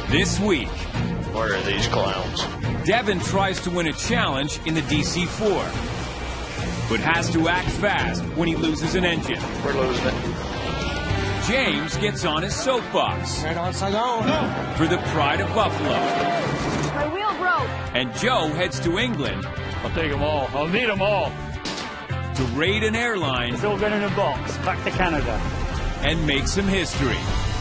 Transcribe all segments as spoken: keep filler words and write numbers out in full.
This week, where are these clowns? Devin tries to win a challenge in the D C four, but has to act fast when he loses an engine. We're losing it. James gets on his soapbox. Right on, side on. For the pride of Buffalo. My wheel broke. And Joe heads to England. I'll take them all. I'll need them all. To raid an airline. Still been in a box. Back to Canada. And make some history.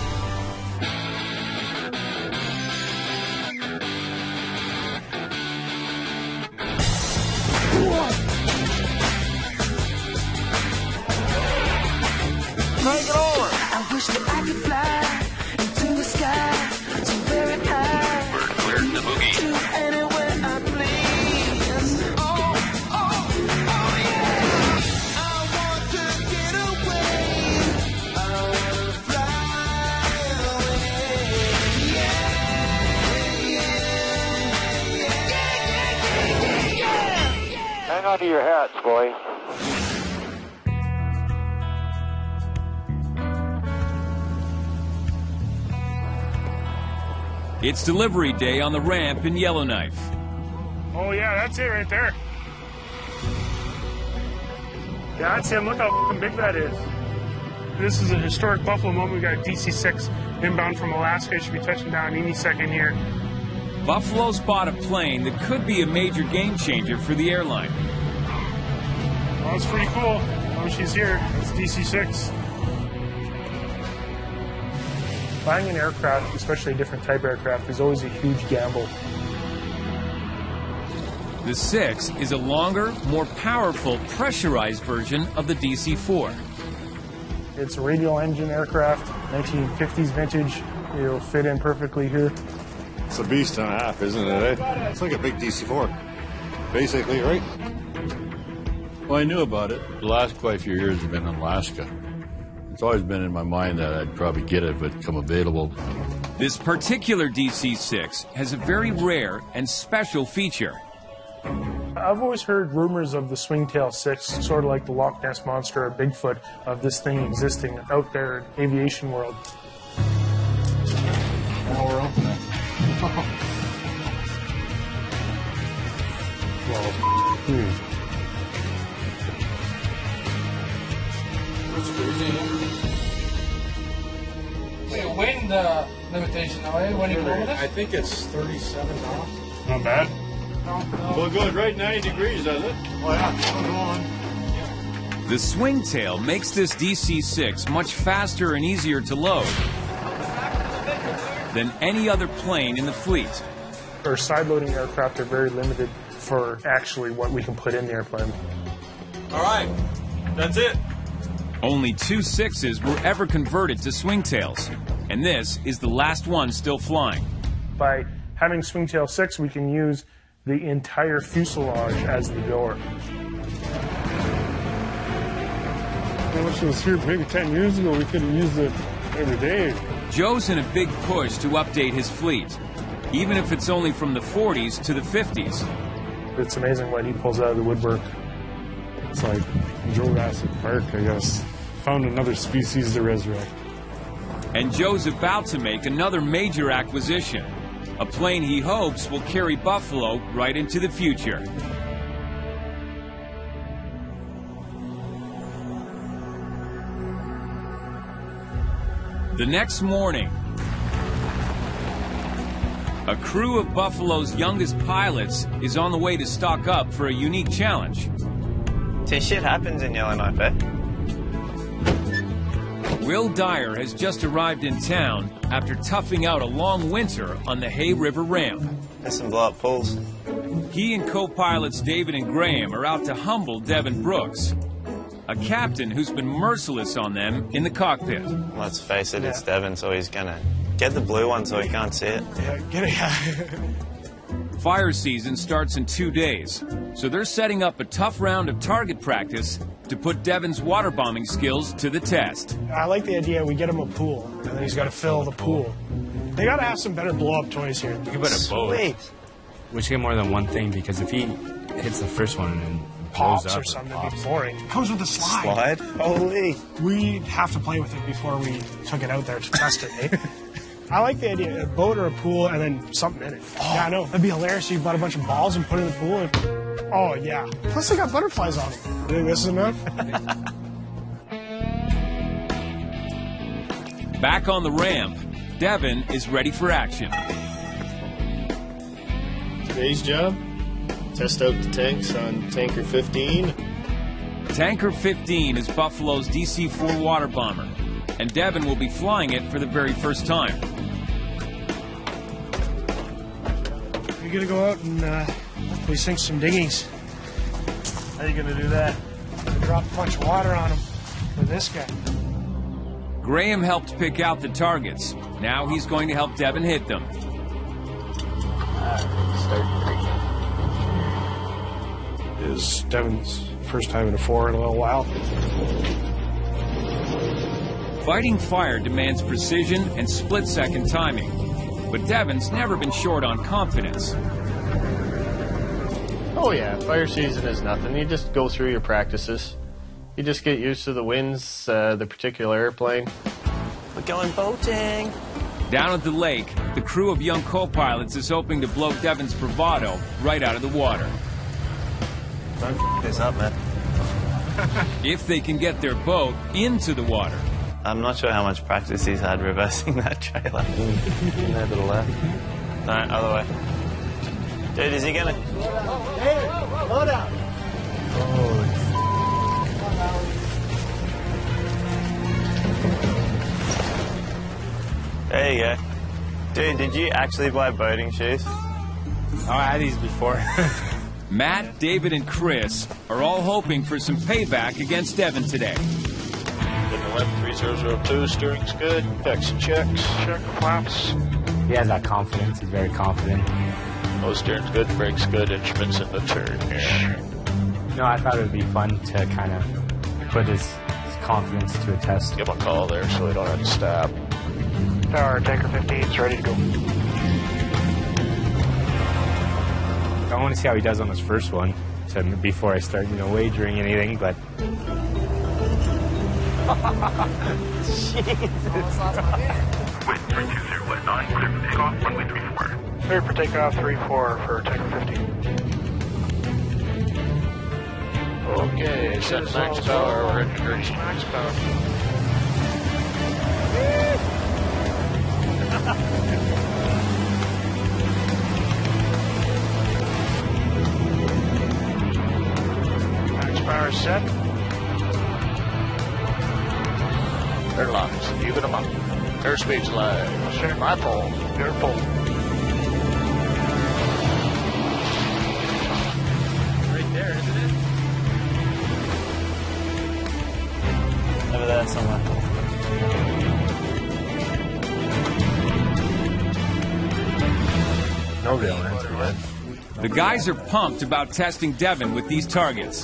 Take it over. I wish that I could fly into the sky so very high. We're cleared the boogie. To anywhere I please. Oh, oh, oh yeah. I want to get away. I want to fly away. Yeah, yeah, yeah, yeah, yeah, yeah. Hang on to your hats, boy. It's delivery day on the ramp in Yellowknife. Oh, yeah, that's it right there. Yeah, that's him. Look how f***ing big that is. This is a historic Buffalo moment. We got D C six inbound from Alaska. It should be touching down any second here. Buffalo's bought a plane that could be a major game changer for the airline. Well, that's pretty cool. Oh, she's here. It's D C six. Buying an aircraft, especially a different type aircraft, is always a huge gamble. The six is a longer, more powerful, pressurized version of the D C four. It's a radial engine aircraft, nineteen fifties vintage. It'll fit in perfectly here. It's a beast and a half, isn't it? Eh? It's like a big D C four, basically, right? Well, I knew about it. The last quite a few years have been in Alaska. It's always been in my mind that I'd probably get it if it come available. This particular D C six has a very rare and special feature. I've always heard rumors of the Swingtail six, sort of like the Loch Ness Monster or Bigfoot, of this thing existing out there in the aviation world. Now we're opening it. Well, hmm. That's crazy. Wait, wind uh, limitation, though, eh? When you roll I it? think it's thirty-seven knots. Not bad. No, no. Well, it goes right ninety degrees, does it? Oh, yeah. Go on. The Swingtail makes this D C six much faster and easier to load than any other plane in the fleet. Our side-loading aircraft are very limited for actually what we can put in the airplane. All right. That's it. Only two sixes were ever converted to Swingtails, and this is the last one still flying. By having Swingtail six, we can use the entire fuselage as the door. I wish it was here maybe ten years ago. We could have used it every day. Joe's in a big push to update his fleet, even if it's only from the forties to the fifties. It's amazing what he pulls out of the woodwork. It's like Jurassic Park, I guess. Found another species to resurrect. And Joe's about to make another major acquisition, a plane he hopes will carry Buffalo right into the future. The next morning, a crew of Buffalo's youngest pilots is on the way to stock up for a unique challenge. See, shit happens in Yellowknife, eh? Will Dyer has just arrived in town after toughing out a long winter on the Hay River ramp. There's some blow-up pools. He and co-pilots David and Graham are out to humble Devin Brooks, a captain who's been merciless on them in the cockpit. Let's face it, it's Devin, so he's gonna get the blue one so he can't see it. Yeah, get it. Fire season starts in two days, so they're setting up a tough round of target practice to put Devin's water bombing skills to the test. I like the idea we get him a pool, and then he's got to fill the pool. They got to have some better blow-up toys here. You can put a boat. Sweet. We should get more than one thing, because if he hits the first one and Pops blows up or something, pops. it'd be boring. It comes with a slide. Slide? Holy. We'd have to play with it before we took it out there to test it, eh? I like the idea, a boat or a pool and then something in it. Oh. Yeah, I know. That'd be hilarious. You bought a bunch of balls and put it in the pool. And... Oh, yeah. Plus, they got butterflies on them. You think this is enough? Back on the ramp, Devin is ready for action. Today's job, test out the tanks on Tanker fifteen. Tanker fifteen is Buffalo's D C four water bomber, and Devin will be flying it for the very first time. You're gonna go out and uh, hopefully sink some dinghies. How are you gonna do that? Drop a bunch of water on them with this guy. Graham helped pick out the targets. Now he's going to help Devin hit them. It is Devin's first time in a four in a little while. Fighting fire demands precision and split-second timing, but Devin's never been short on confidence. Oh yeah, fire season is nothing. You just go through your practices. You just get used to the winds, uh, the particular airplane. We're going boating. Down at the lake, the crew of young co-pilots is hoping to blow Devin's bravado right out of the water. Don't f this up, man. If they can get their boat into the water. I'm not sure how much practice he's had reversing that trailer. There to the left. No, other way. Dude, is he gonna... Hey, slow down. Oh. There you go. Dude, did you actually buy boating shoes? Oh, I had these before. Matt, David, and Chris are all hoping for some payback against Devin today. eleven three zero zero two, steering's good. Checks and checks. Check the flaps. He has that confidence. He's very confident. Oh, steering's good, brakes good, instruments in the turn here. No, I thought it would be fun to kind of put his, his confidence to a test. Give him a call there so he don't have to stop. Tower, Tanker fifteen is ready to go. I want to see how he does on his first one to, before I start, you know, wagering anything, but... Jesus. Wind three two zero one nine, clear for takeoff, runway three four. Clear for takeoff, three four for Tanker fifteen. Okay, set max power, we're at thirty. Max power. Max power set. They're locked. Even them up. Airspeed's live. Sure. My fault. Your fault. Right there, isn't it? Over there somewhere. No real answer yet. The guys are pumped about testing Devin with these targets.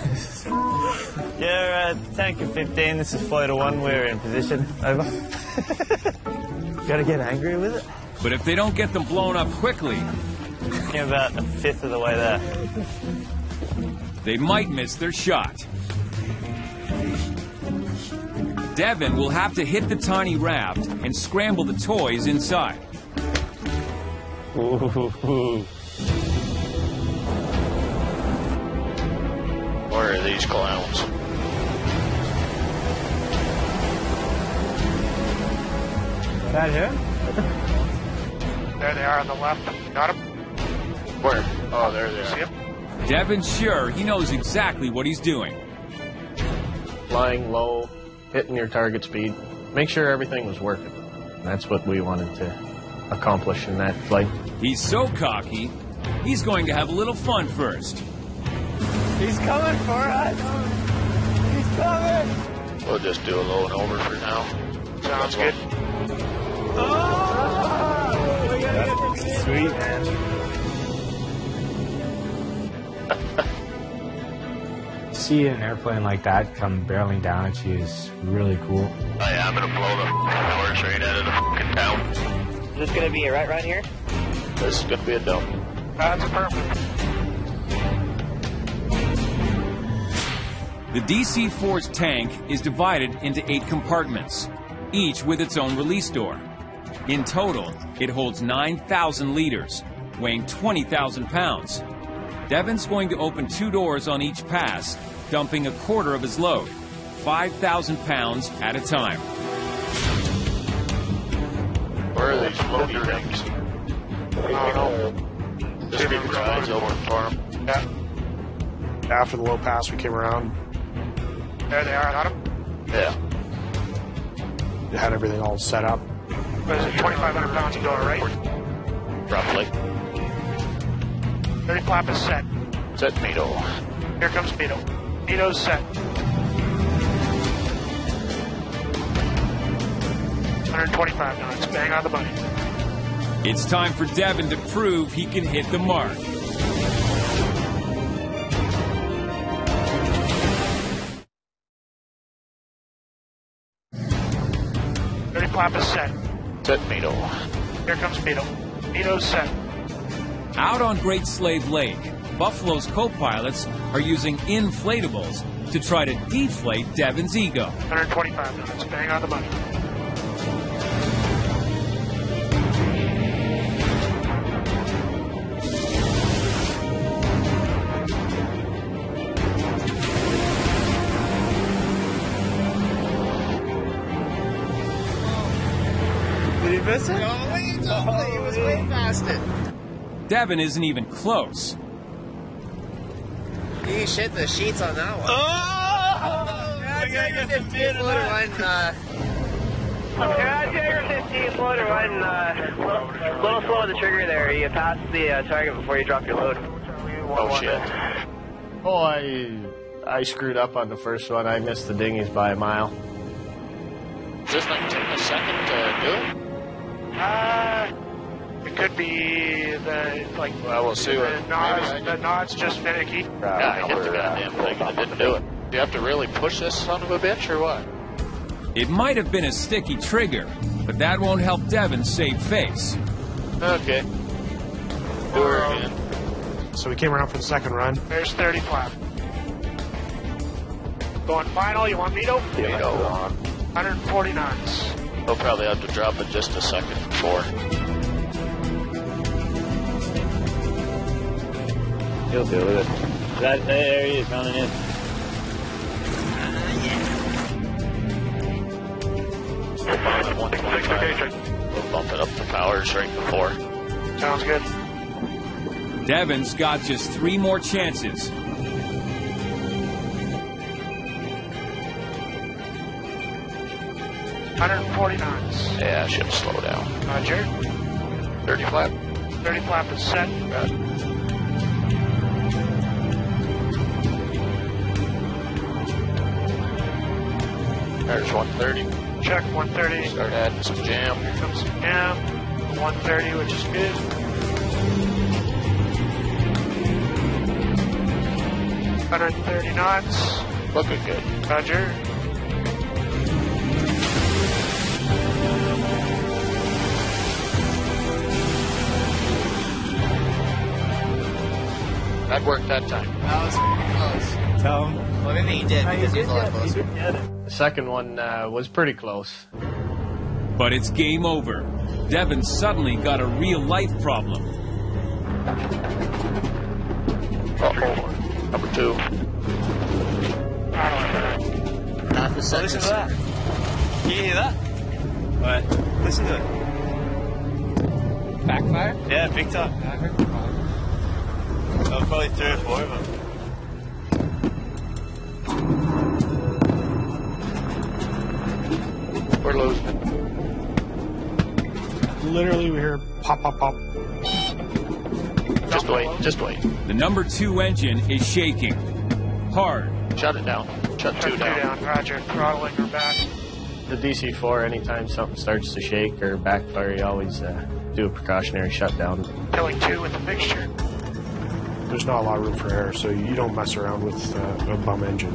Yeah, uh, Tanker fifteen, this is Floater one, we're in position. Over. Gotta get angry with it. But if they don't get them blown up quickly, You're about a fifth of the way there. they might miss their shot. Devin will have to hit the tiny raft and scramble the toys inside. Ooh. Where are these clowns? That him? There they are on the left. Got them. Where? Oh, there they are. See them? Devin's sure he knows exactly what he's doing. Flying low, hitting your target speed. Make sure everything was working. That's what we wanted to accomplish in that flight. He's so cocky, he's going to have a little fun first. He's coming for us! He's coming! We'll just do a low and over for now. Sounds good. Oh! We gotta get this Sweet, man. See an airplane like that come barreling down at you is really cool. Oh yeah, I'm gonna blow the power train out of the fucking town. Is this gonna be it right around here? This is gonna be a dump. That's perfect. The D C four's tank is divided into eight compartments, each with its own release door. In total, it holds nine thousand liters, weighing twenty thousand pounds. Devin's going to open two doors on each pass, dumping a quarter of his load, five thousand pounds at a time. Where are these floaty things? I don't know. Just keep your eyes open for them. Yeah. After the low pass, we came around. There they are, I got them. Yeah. They had everything all set up. What is it, twenty-five hundred pounds a door, right? Roughly. thirty flap is set. Set Mito. Here comes Mito. Mito's set. one twenty-five knots, bang on the money. It's time for Devin to prove he can hit the mark. thirty flap is set. Set Mito. Here comes Mito. Mito's set. Out on Great Slave Lake, Buffalo's co-pilots are using inflatables to try to deflate Devin's ego. one twenty-five knots, bang on the money. Did he miss it? No, wait, totally. He was way past it. Devin isn't even close. He shit the sheets on that one. Oh! Yeah, fifteen floater one. Uh, Yeah, Jagger fifteen floater one. Uh, little, little slow on the trigger there. You passed the uh, target before you drop your load. Oh, shit. Oh, I I screwed up on the first one. I missed the dinghies by a mile. Is this like taking a second to do it? Uh, it could be the, like, Well, we'll see the what. knots, maybe I the can- knots just finicky. Yeah, I hit the goddamn thing and it didn't do it. Do you have to really push this son of a bitch or what? It might have been a sticky trigger, but that won't help Devin save face. Okay. Do her again. So we came around for the second run. There's thirty flap. Going final, you want Mito? Mito. one forty knots. We'll probably have to drop it just a second before. He'll deal with it. That, there he is coming in. We'll bump it up the powers right before. Sounds good. Devin's got just three more chances. one forty knots. Yeah, I should slow down. Roger. thirty flap. thirty flap is set. There's one thirty. Check one thirty. Start adding some jam. Here comes some jam. one thirty, which is good. one thirty knots. Looking good. Roger. That worked that time. That was pretty close. Tell him. Well, maybe he did because he was a lot closer. The second one uh, was pretty close. But it's game over. Devin suddenly got a real-life problem. Uh-oh. Number two. Half a second. Listen to that. Can you hear that? What? Listen to it. Backfire? Yeah, big time. I heard the call. Oh, probably three or four of them. We're losing. Literally, we hear pop, pop, pop. Just wait. Just wait. The number two engine is shaking. Hard. Shut it down. Shut two Two down. down. Roger. Throttling her back. The D C four, anytime something starts to shake or backfire, you always uh, do a precautionary shutdown. Killing two with the fixture. There's not a lot of room for error, so you don't mess around with uh, a bum engine.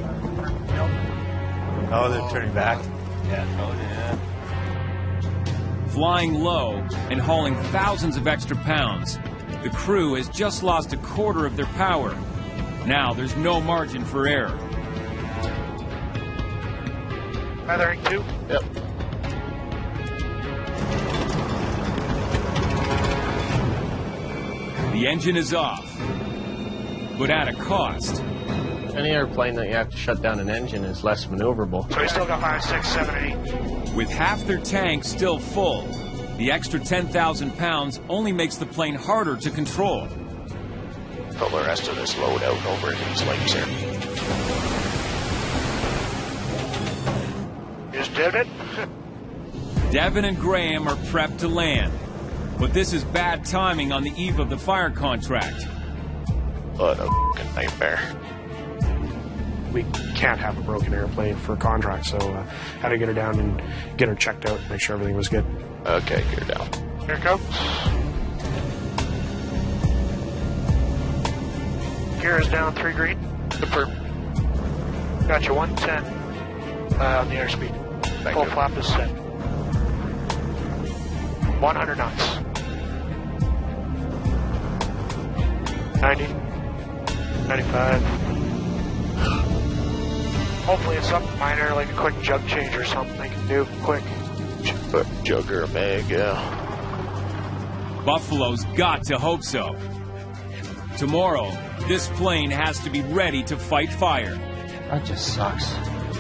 Oh, they're turning back? Yeah. Oh, yeah. Flying low and hauling thousands of extra pounds, the crew has just lost a quarter of their power. Now there's no margin for error. Feathering two. Yep. The engine is off, but at a cost. Any airplane that you have to shut down an engine is less maneuverable. So we still got five, six, seven, eight. With half their tank still full, the extra ten thousand pounds only makes the plane harder to control. Pull the rest of this load out over these legs here. Just did it. Devin and Graham are prepped to land, but this is bad timing on the eve of the fire contract. What a f***ing nightmare. We can't have a broken airplane for a contract, so uh, had to get her down and get her checked out, make sure everything was good. Okay, get her down. Here it comes. Gear is down, three green. Confirm. Got you, one ten uh, on the airspeed. Thank Full you. flap is set. one hundred knots. ninety. ninety-five. Hopefully it's something minor, like a quick jug change or something they can do quick. But jug or a mag, yeah. Buffalo's got to hope so. Tomorrow, this plane has to be ready to fight fire. That just sucks.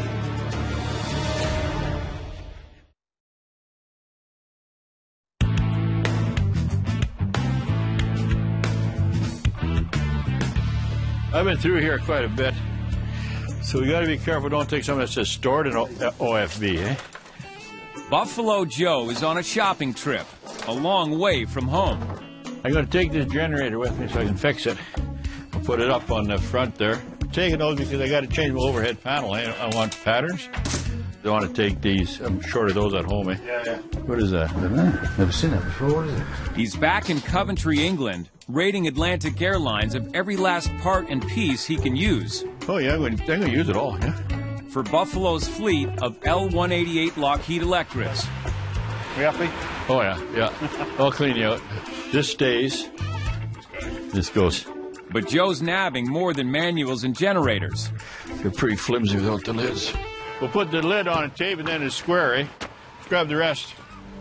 I've been through here quite a bit, so we got to be careful. Don't take something that says stored in O F B, eh? Buffalo Joe is on a shopping trip, a long way from home. I'm going to take this generator with me so I can fix it. I'll put it up on the front there. I'm taking those because I got to change my overhead panel. Eh? I want patterns. I want to take these. I'm short of those at home, eh? Yeah, yeah. What is that? Never seen that before. What is it? He's back in Coventry, England, raiding Atlantic Airlines of every last part and piece he can use. Oh, yeah, I'm going to, I'm going to use it all, yeah? For Buffalo's fleet of L one eighty-eight Lockheed Electras. We happy? Oh, yeah, yeah. I'll clean you out. This stays. This goes. But Joe's nabbing more than manuals and generators. They're pretty flimsy without the lids. We'll put the lid on and tape it then it's square, eh? Grab the rest.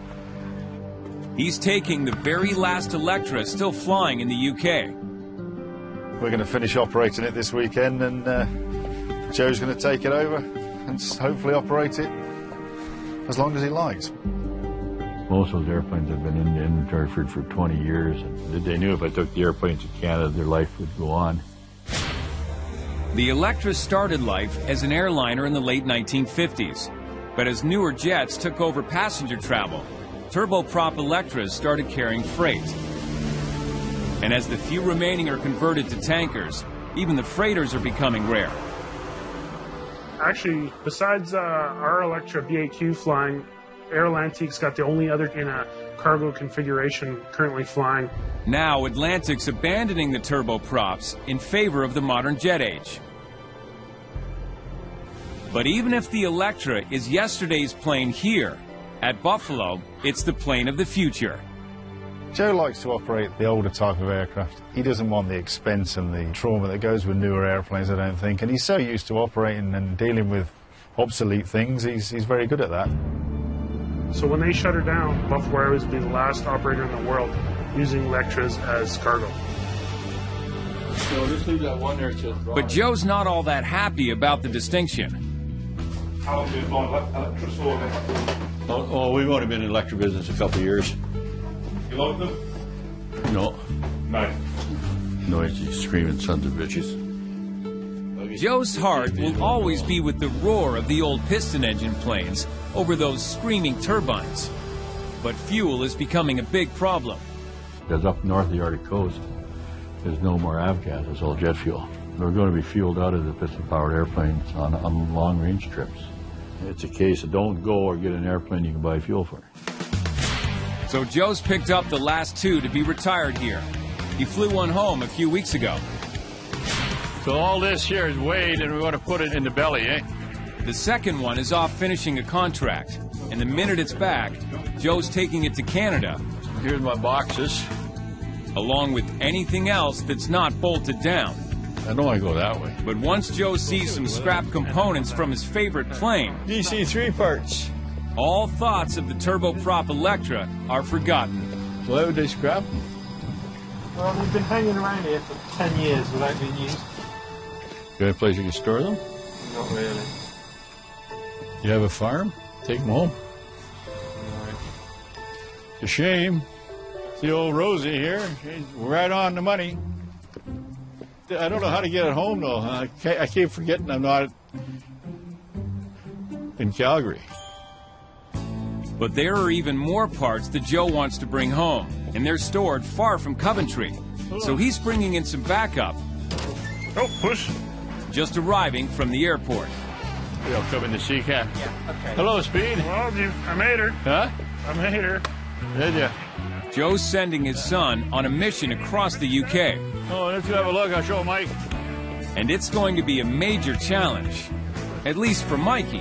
He's taking the very last Electra still flying in the U K. We're going to finish operating it this weekend, and uh, Joe's going to take it over and hopefully operate it as long as he likes. Most of those airplanes have been in the inventory for, for twenty years, and they knew if I took the airplanes to Canada, their life would go on. The Electra started life as an airliner in the late nineteen fifties, but as newer jets took over passenger travel, turboprop Electras started carrying freight. And as the few remaining are converted to tankers, even the freighters are becoming rare. Actually, besides uh, our Electra B A Q flying, Aerolantique's got the only other in a cargo configuration currently flying. Now, Atlantic's abandoning the turboprops in favor of the modern jet age. But even if the Electra is yesterday's plane here, at Buffalo, it's the plane of the future. Joe likes to operate the older type of aircraft. He doesn't want the expense and the trauma that goes with newer airplanes, I don't think. And he's so used to operating and dealing with obsolete things, he's, he's very good at that. So when they shut her down, Buffalo Airways will be the last operator in the world using Electras as cargo. So just leave that one there to But Joe's not all that happy about the distinction. How long have you been flying Electras for then? Oh, oh, we've only been in the electric business a couple of years. You like them? No. No. Noisy, screaming sons of bitches. Joe's heart will always be with the roar of the old piston engine planes over those screaming turbines. But fuel is becoming a big problem. Because up north of the Arctic coast, there's no more avgas, it's all jet fuel. We're going to be fueled out of the piston-powered airplanes on, on long-range trips. It's a case of don't go or get an airplane you can buy fuel for. So Joe's picked up the last two to be retired here. He flew one home a few weeks ago. So all this here is weighed and we want to put it in the belly, eh? The second one is off finishing a contract. And the minute it's back, Joe's taking it to Canada. Here's my boxes. Along with anything else that's not bolted down. I don't want to go that way. But once Joe sees some scrap components from his favorite plane, D C three parts, all thoughts of the turboprop Electra are forgotten. Why would they scrap them? Well, they've been hanging around here for ten years without being used. You got a place you can store them? Not really. You have a farm? Take them home. It's a shame. See old Rosie here. She's right on the money. I don't know how to get it home, though. I, I keep forgetting I'm not in Calgary. But there are even more parts that Joe wants to bring home, and they're stored far from Coventry. So he's bringing in some backup. Oh, push. Just arriving from the airport. They'll come in to see Cat. Yeah, okay. Hello, Speed. Well, you, I made her. Huh? I made her. Did ya? Joe's sending his son on a mission across the U K. Oh, let's have a look. I'll show Mike. And it's going to be a major challenge, at least for Mikey.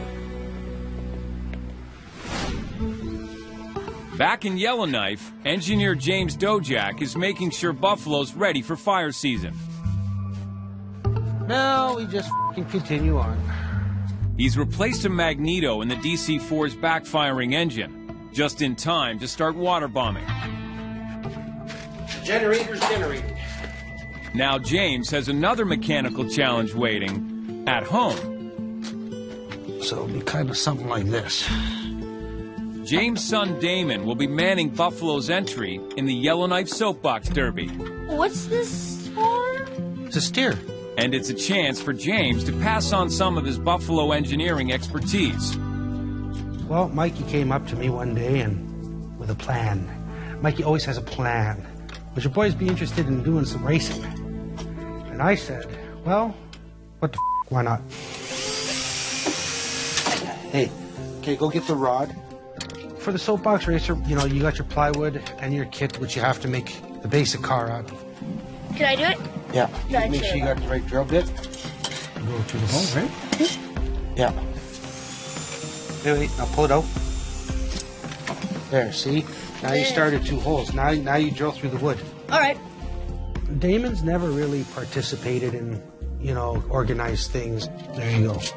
Back in Yellowknife, engineer James Dojak is making sure Buffalo's ready for fire season. No, we just f***ing continue on. He's replaced a magneto in the D C four's backfiring engine, just in time to start water bombing. Generators generating. Now James has another mechanical challenge waiting at home. So it'll be kind of something like this. James' son Damon will be manning Buffalo's entry in the Yellowknife Soapbox Derby. What's this for? It's a steer. And it's a chance for James to pass on some of his Buffalo engineering expertise. Well, Mikey came up to me one day and with a plan. Mikey always has a plan. Would your boys be interested in doing some racing? And I said, well, what the f***, why not? Hey, okay, go get the rod. For the soapbox racer, you know, you got your plywood and your kit, which you have to make the basic car out of. Can I do it? Yeah. Yeah, Make sure you got the right drill bit. Go through the hole, right? Yeah. Wait, wait, now pull it out. There, see? Now you started two holes. Now, now you drill through the wood. All right. Damon's never really participated in, you know, organized things. There you go.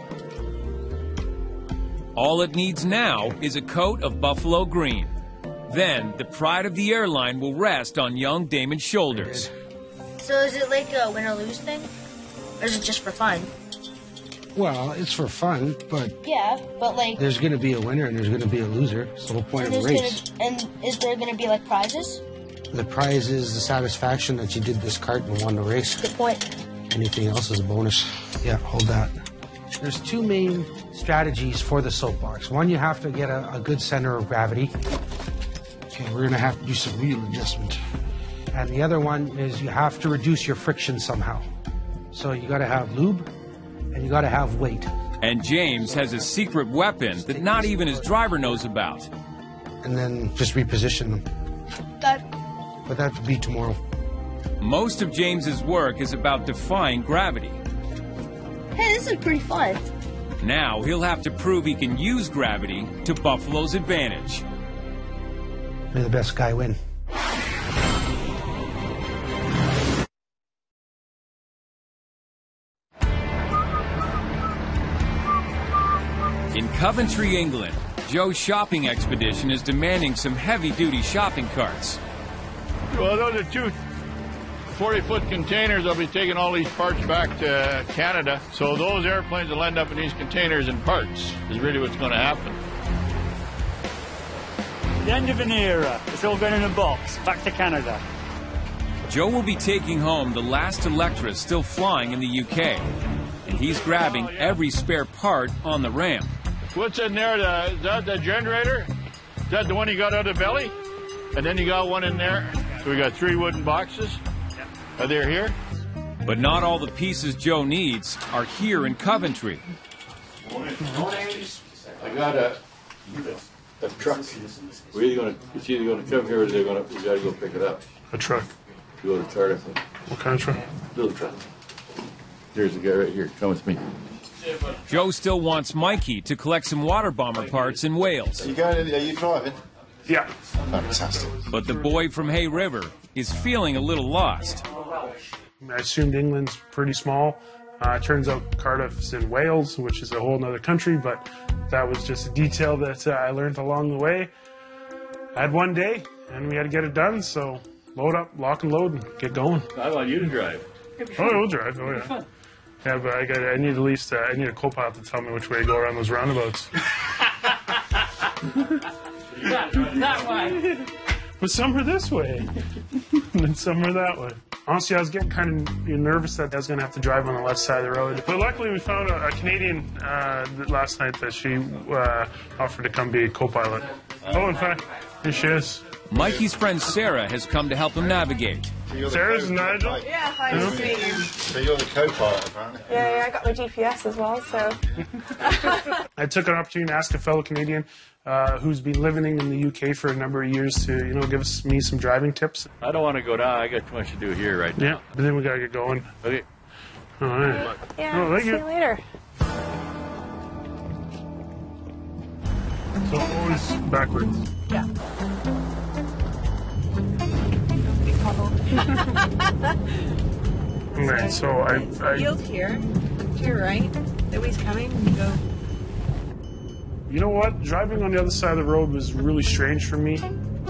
All it needs now is a coat of buffalo green. Then the pride of the airline will rest on young Damon's shoulders. So is it like a win or lose thing? Or is it just for fun? Well, it's for fun, but Yeah, but like... there's going to be a winner and there's going to be a loser. It's the whole point and of the there's race. Gonna, and is there going to be like prizes? The prize is the satisfaction that you did this cart and won the race. Good point. Anything else is a bonus. Yeah, hold that. There's two main strategies for the soapbox. One, you have to get a, a good center of gravity. Okay, we're going to have to do some wheel adjustment. And the other one is you have to reduce your friction somehow. So you got to have lube and you got to have weight. And James has a secret weapon that not even his driver knows about. And then just reposition them. That... But that will be tomorrow. Most of James's work is about defying gravity. Hey, this is pretty fun. Now he'll have to prove he can use gravity to Buffalo's advantage. May the best guy win. In Coventry, England, Joe's shopping expedition is demanding some heavy-duty shopping carts. Well, those are two forty-foot containers. I'll be taking all these parts back to Canada. So those airplanes will end up in these containers and parts is really what's going to happen. The end of an era. It's all going in a box. Back to Canada. Joe will be taking home the last Electra still flying in the U K. And he's grabbing every spare part on the ramp. What's in there? The, is that the generator? Is that the one you got out of the belly? And then you got one in there. So we got three wooden boxes. Are they here? But not all the pieces Joe needs are here in Coventry. I got a, a truck. We're either gonna, it's either going to come here or they're going to, we got to go pick it up. A truck. You go to Cardiff. What kind of truck? Little truck. Here's the guy right here. Come with me. Joe still wants Mikey to collect some water bomber parts in Wales. You going? Are you driving? Yeah. Fantastic. But the boy from Hay River is feeling a little lost. I assumed England's pretty small. Uh, it turns out Cardiff's in Wales, which is a whole other country, but that was just a detail that uh, I learned along the way. I had one day, and we had to get it done, so load up, lock and load, and get going. I want you to drive. Oh, we'll drive. Oh, yeah. Yeah, but I got. I need at least. Uh, I need a co-pilot to tell me which way to go around those roundabouts. that, that way. But some are this way, and some are that way. Honestly, I was getting kind of nervous that I was going to have to drive on the left side of the road. But luckily, we found a, a Canadian uh, last night that she uh, offered to come be a co-pilot. Oh, in fact, here she is. Mikey's friend Sarah has come to help him navigate. Sarah's Nigel? Yeah, hi, nice to meet you. So you're the co-pilot, apparently? Yeah, yeah, I got my G P S as well, so... I took an opportunity to ask a fellow Canadian uh, who's been living in the U K for a number of years to, you know, give us, me some driving tips. I don't want to go down. I got too much to do here right now. Yeah, but then we got to get going. Okay. All right. Yeah, oh, thank see you. you later. So always backwards. Yeah. Okay, so I, I... Yield here, to your right. Nobody's coming, you go... You know what? Driving on the other side of the road was really strange for me.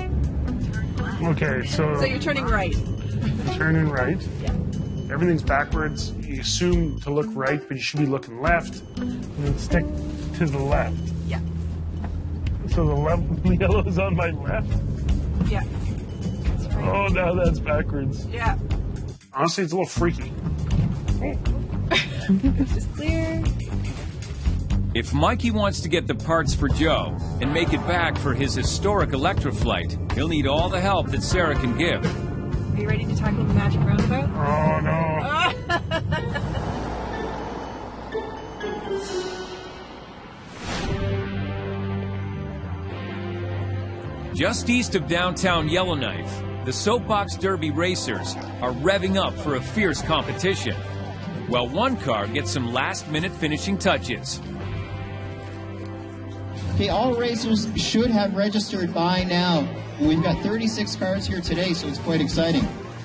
Okay, so... So you're turning right. Turning right. Yeah. Everything's backwards. You assume to look right, but you should be looking left. And then stick to the left. Yeah. So the, left, the yellow is on my left? Yeah. Right. Oh, now that's backwards. Yeah. Honestly, it's a little freaky. Just clear. If Mikey wants to get the parts for Joe and make it back for his historic Electroflight, he'll need all the help that Sarah can give. Are you ready to tackle the magic roundabout? Oh, no. Just east of downtown Yellowknife, the Soapbox Derby racers are revving up for a fierce competition, while one car gets some last-minute finishing touches. Okay, all racers should have registered by now. We've got thirty-six cars here today, so it's quite exciting.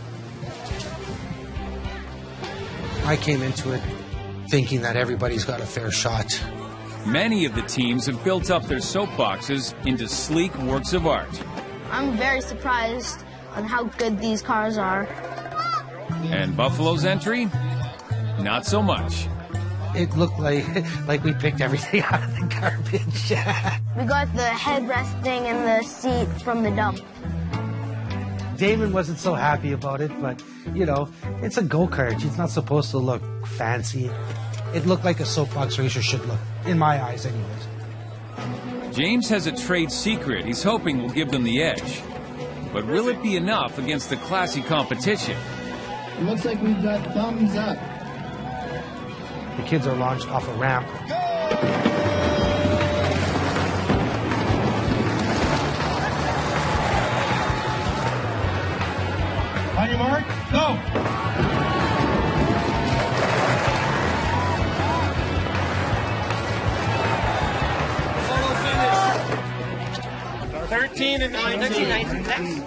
I came into it thinking that everybody's got a fair shot. Many of the teams have built up their soapboxes into sleek works of art. I'm very surprised on how good these cars are. And Buffalo's entry? Not so much. It looked like like we picked everything out of the garbage. We got the headrest thing and the seat from the dump. Damon wasn't so happy about it, but, you know, it's a go-kart. It's not supposed to look fancy. It looked like a soapbox racer should look, in my eyes anyways. James has a trade secret he's hoping will give them the edge. But will it be enough against the classy competition? It looks like we've got thumbs up. The kids are launched off a ramp. On your mark, go! thirteen and nineteen. nineteen.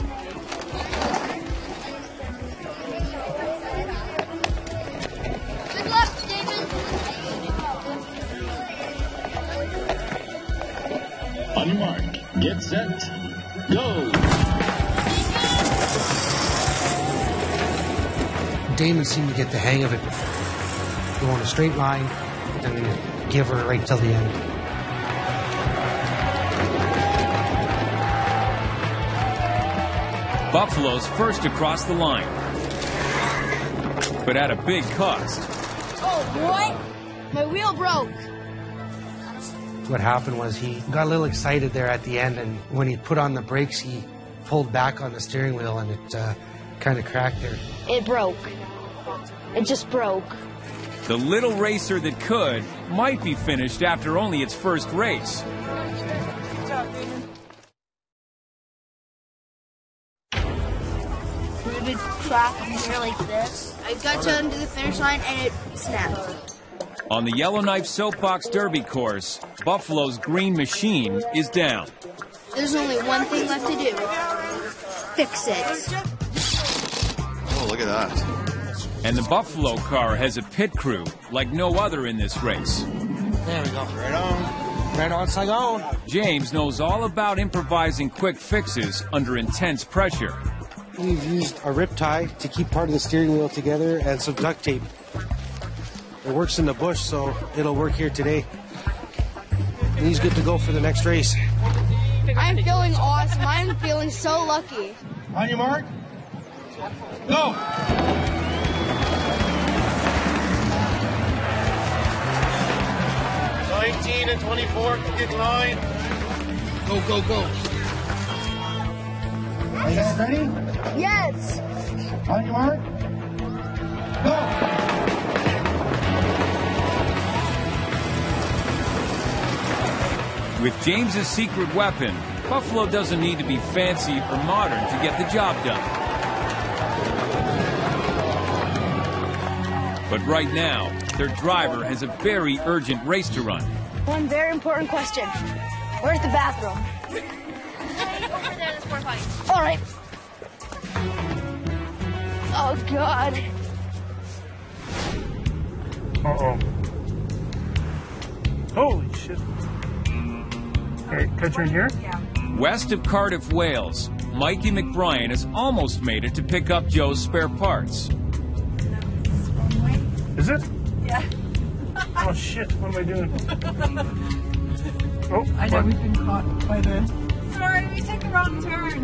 On your mark, get set, go! Damon seemed to get the hang of it before. Go on a straight line and then give her right till the end. Buffalo's first across the line, but at a big cost. Oh boy, my wheel broke. What happened was he got a little excited there at the end, and when he put on the brakes, he pulled back on the steering wheel, and it uh, kind of cracked there. It broke. It just broke. The little racer that could might be finished after only its first race. We would track here like this. I got to under the finish line and it snapped. On the Yellowknife Soapbox Derby course, Buffalo's green machine is down. There's only one thing left to do. Fix it. Oh, look at that. And the Buffalo car has a pit crew like no other in this race. There we go. Right on. Right on, Saigon. James knows all about improvising quick fixes under intense pressure. We've used a rip tie to keep part of the steering wheel together and some duct tape. It works in the bush, so it'll work here today. And he's good to go for the next race. I'm feeling awesome. I'm feeling so lucky. On your mark, go! nineteen and twenty-four, get in line. Go, go, go. Are you guys ready? Yes. On your mark, go! With James's secret weapon, Buffalo doesn't need to be fancy or modern to get the job done. But right now, their driver has a very urgent race to run. One very important question. Where's the bathroom? Over there, there's more fighting. All right. Oh, God. Uh-oh. Holy shit. Okay, catch her in here? Yeah. West of Cardiff, Wales, Mikey McBrien has almost made it to pick up Joe's spare parts. Is it? Yeah. Oh, shit. What am I doing? Oh, I know what? we've been caught by the... Sorry, we took a wrong turn.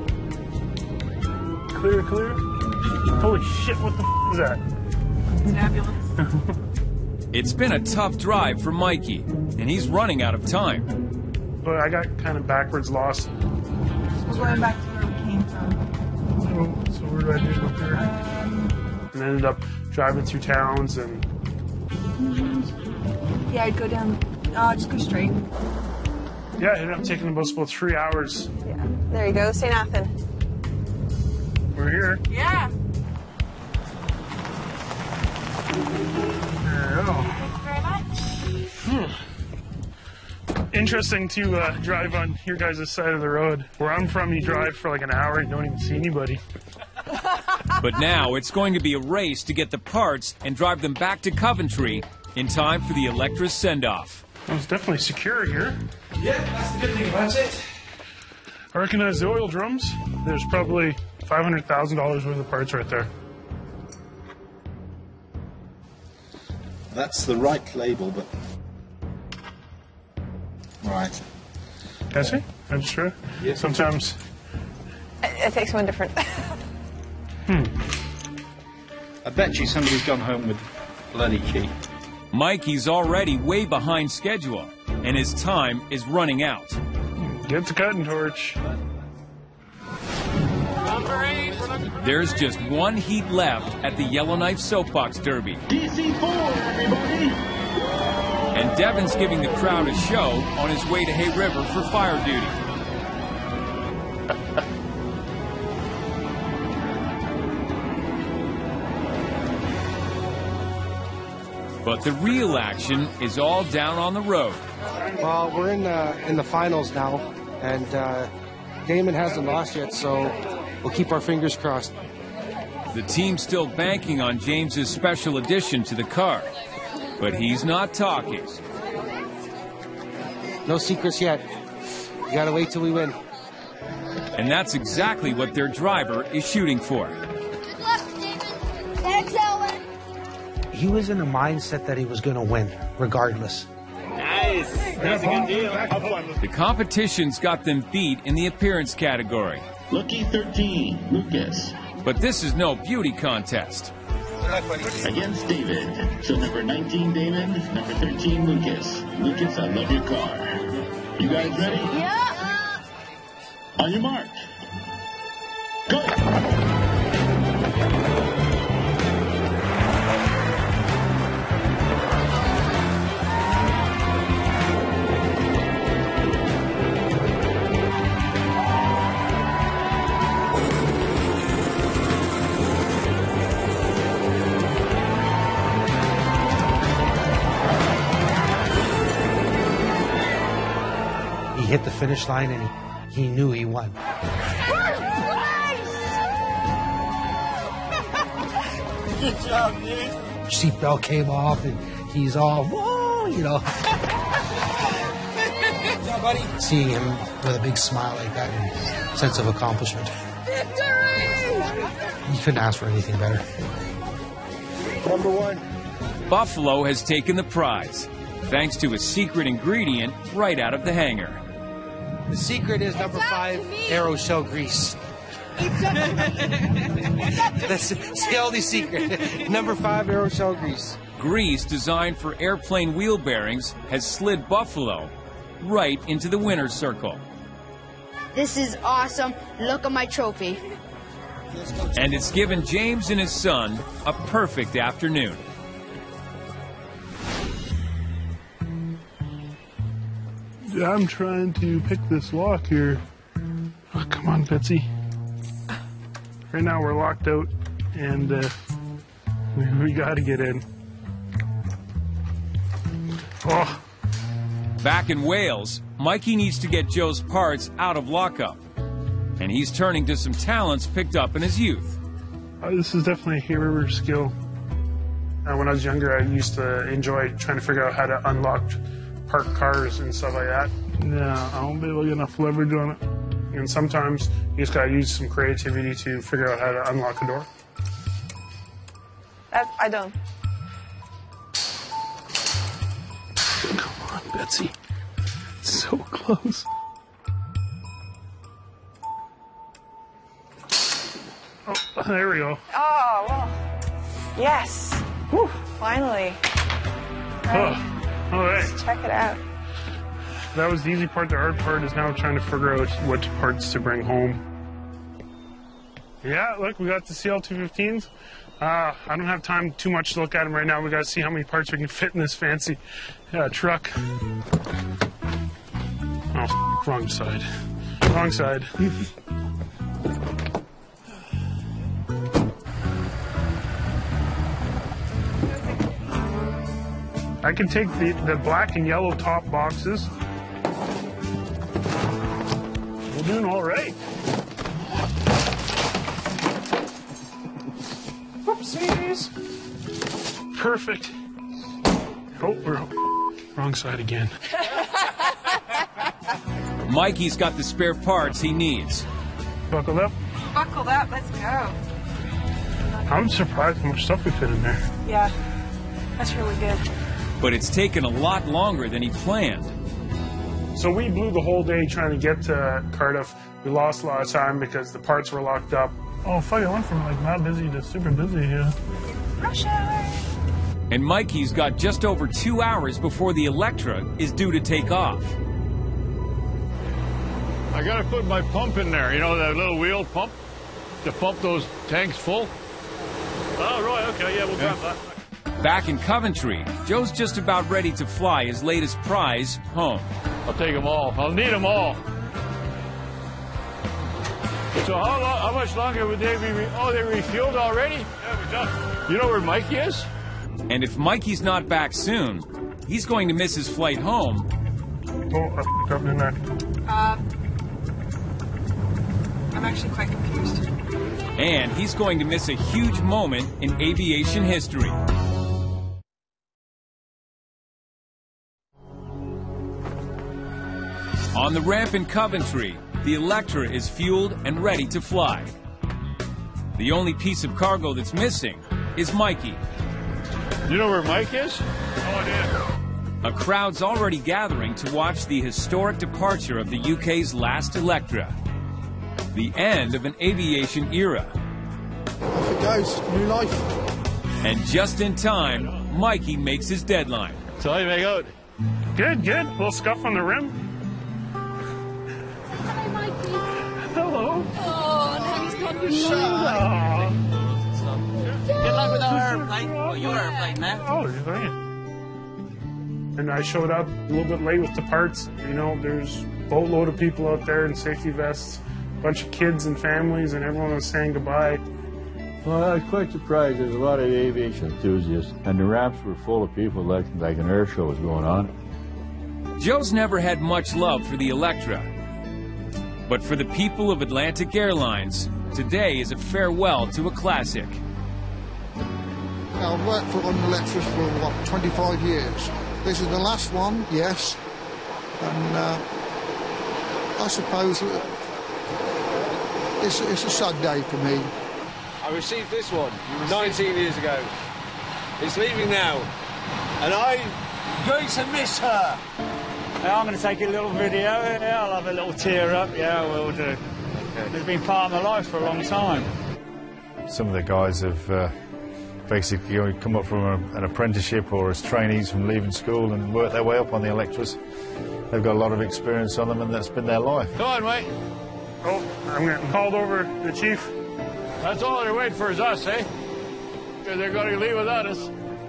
Clear, clear. Holy shit, what the f*** is that? It's an ambulance. It's been a tough drive for Mikey, and he's running out of time. But I got kind of backwards lost. We're going back to where we came from. So, so where do I do up here? And ended up driving through towns and... Yeah, I'd go down. Oh, just go straight. Yeah, I ended up taking about, about three hours. Yeah. There you go, Saint Athan. We're here. Yeah. There we go. Thank you very much. Hmm. Interesting to uh, drive on your guys' side of the road. Where I'm from, you drive for like an hour and don't even see anybody. But now it's going to be a race to get the parts and drive them back to Coventry in time for the Electra send-off. Well, it's definitely secure here. Yeah, that's the good thing about it. I recognize the oil drums. There's probably five hundred thousand dollars worth of parts right there. That's the right label, but... Right. Can I see? I'm sure. Yeah. Sometimes. It, it takes one different. Hmm. I bet you somebody's gone home with bloody key. Mikey's already way behind schedule, and his time is running out. Get the cutting torch. There's just one heat left at the Yellowknife Soapbox Derby. D C four, everybody! And Devin's giving the crowd a show on his way to Hay River for fire duty. But the real action is all down on the road. Well, we're in the, in the finals now, and uh, Damon hasn't lost yet, so we'll keep our fingers crossed. The team's still banking on James's special addition to the car, but he's not talking. No secrets yet. You gotta wait till we win. And that's exactly what their driver is shooting for. Good luck, David. Thanks, Ellen. He was in a mindset that he was gonna win, regardless. Nice. That's a good deal. Have fun. The competition's got them beat in the appearance category. Lucky thirteen, Lucas. But this is no beauty contest. Against David. So number nineteen, David. Number thirteen, Lucas. Lucas, I love your car. You guys ready? Yeah. On your mark. Go! He hit the finish line and he, he knew he won. Good job, dude. Seatbelt came off and he's all, whoa, you know. Seeing him with a big smile like that and sense of accomplishment. You couldn't ask for anything better. Number one. Buffalo has taken the prize, thanks to a secret ingredient right out of the hangar. The secret is number five, arrow shell grease. That's the only secret. Number five, arrow shell grease. Grease designed for airplane wheel bearings has slid Buffalo right into the winner's circle. This is awesome. Look at my trophy. And it's given James and his son a perfect afternoon. Yeah, I'm trying to pick this lock here. Oh, come on, Betsy. Right now we're locked out, and uh, we, we gotta get in. Oh. Back in Wales, Mikey needs to get Joe's parts out of lockup, and he's turning to some talents picked up in his youth. Uh, this is definitely a hero skill. Uh, when I was younger, I used to enjoy trying to figure out how to unlock parked cars and stuff like that. Yeah, I won't be able to get enough leverage on it. And sometimes you just gotta use some creativity to figure out how to unlock a door. That, I don't. Come on, Betsy. So close. Oh, there we go. Oh, well. Yes. Whew. Finally. All right. Oh, all right. Let's check it out. That was the easy part. The hard part is now trying to figure out what parts to bring home. Yeah, look, we got the C L two fifteens. Uh, I don't have time too much to look at them right now. We got to see how many parts we can fit in this fancy uh, truck. Oh, wrong side. Wrong side. I can take the, the black and yellow top boxes. We're doing all right. Whoopsies. Perfect. Oh, we're wrong side again. Mikey's got the spare parts he needs. Buckled up. Buckled up. Let's go. I'm surprised how much stuff we fit in there. Yeah, that's really good. But it's taken a lot longer than he planned. So we blew the whole day trying to get to Cardiff. We lost a lot of time because the parts were locked up. Oh, fuck, I went from like not busy to super busy here. Rush hour. And Mikey's got just over two hours before the Electra is due to take off. I gotta put my pump in there, you know, that little wheel pump to pump those tanks full. Oh, right, okay, yeah, we'll yeah. grab that. Back in Coventry, Joe's just about ready to fly his latest prize home. I'll take them all. I'll need them all. So how, long, how much longer would they be? Re oh, they refueled already? Yeah, we're done. You know where Mikey is? And if Mikey's not back soon, he's going to miss his flight home. Oh, I'm coming in there. Uh, I'm actually quite confused. And he's going to miss a huge moment in aviation history. On the ramp in Coventry, the Electra is fueled and ready to fly. The only piece of cargo that's missing is Mikey. You know where Mike is? Oh, yeah. A crowd's already gathering to watch the historic departure of the U K's last Electra. The end of an aviation era. Off it goes, new life. And just in time, Mikey makes his deadline. So how do you make out? Good, good. A little scuff on the rim. Hi, Mikey. Hello. Oh, now he's gone to Aww. Good luck with our airplane. Well, your airplane, man. Oh, you're fine. And I showed up a little bit late with the parts. You know, there's a boatload of people out there in safety vests, a bunch of kids and families, and everyone was saying goodbye. Well, I was quite surprised. There's a lot of aviation enthusiasts, and the ramps were full of people like, like an air show was going on. Joe's never had much love for the Electra. But for the people of Atlantic Airlines, today is a farewell to a classic. I've worked for on Electras for, what, twenty-five years. This is the last one, yes. And uh, I suppose that it's, it's a sad day for me. I received this one nineteen years ago. It's leaving now, and I'm going to miss her. I'm going to take a little video. Yeah, I'll have a little tear up. Yeah, I will do. Okay. It's been part of my life for a long time. Some of the guys have uh, basically you know, come up from a, an apprenticeship or as trainees from leaving school and worked their way up on the Electras. They've got a lot of experience on them, and that's been their life. Come on, mate. Oh, I'm getting called over, the chief. That's all they're waiting for is us, eh? Because they're going to leave without us.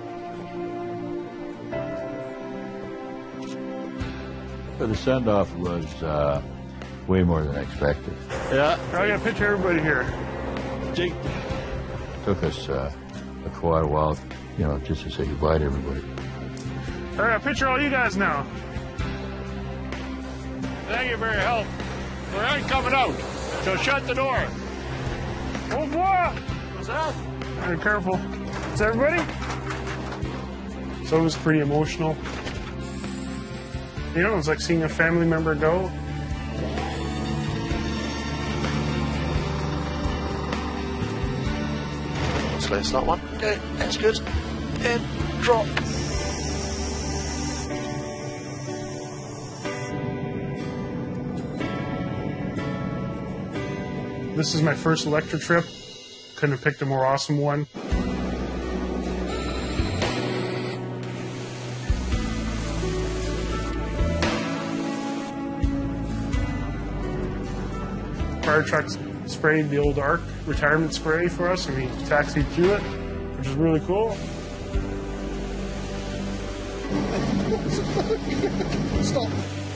So the send-off was uh, way more than expected. Yeah. I got a picture of everybody here. Jake. Took us uh, quite a while, you know, just to say goodbye to everybody. All right, a picture of all you guys now. Thank you for your help. We aren't coming out, so shut the door. Oh, boy! What's that? All right, careful. Is everybody? So it was pretty emotional. You know, it was like seeing a family member go. So it's not one. Okay, that's good. And drop. This is my first Electra trip. Couldn't have picked a more awesome one. Fire trucks sprayed the old ARC retirement spray for us, and we taxied through it, which is really cool. Stop.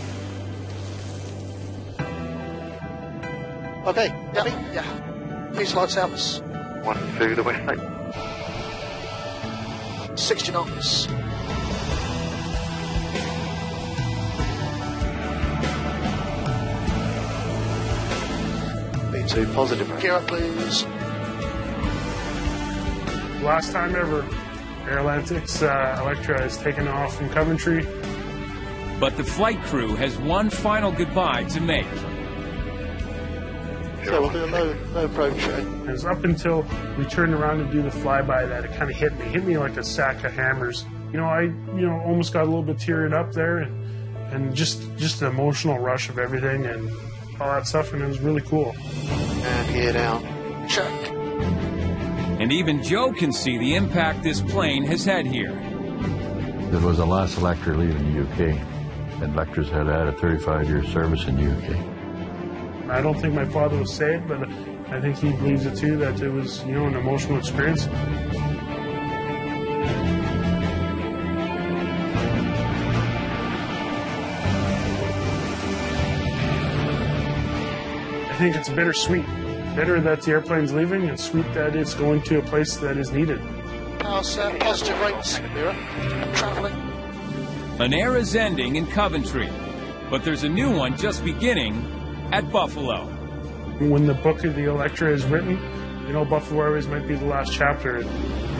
Okay, Debbie? Yeah. Please lights out. One food away, mate. sixty knots. B two positive. Gear up, please. Last time ever, Air Atlantic's uh, Electra has taken off from Coventry. But the flight crew has one final goodbye to make. So we'll do a low, low approach. It was up until we turned around to do the flyby that it kind of hit me. It hit me like a sack of hammers. You know, I you know almost got a little bit teared up there, and, and just just the emotional rush of everything and all that stuff, and it was really cool. And gear down. Check. And even Joe can see the impact this plane has had here. It was the last Electra leaving the U K, and Electras had had a thirty-five year service in the U K. I don't think my father will say it, but I think he believes it too, that it was, you know, an emotional experience. I think it's bittersweet. Bitter that the airplane's leaving, and sweet that it's going to a place that is needed. Power set, positive rates. Mirror. Traveling. An era is ending in Coventry, but there's a new one just beginning at Buffalo. When the book of the Electra is written, you know, Buffalo Airways might be the last chapter.